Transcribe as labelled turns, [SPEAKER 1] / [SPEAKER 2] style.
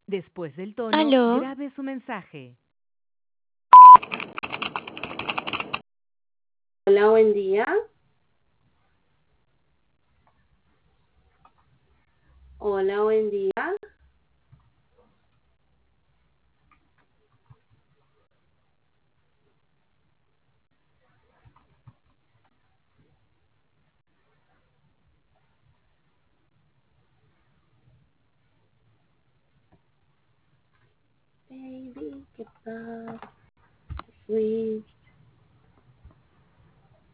[SPEAKER 1] Después del tono,
[SPEAKER 2] Aló,
[SPEAKER 1] grabe su mensaje.
[SPEAKER 3] Hola, buen día. Hola, buen día. Baby, ¿qué pasa? Sweet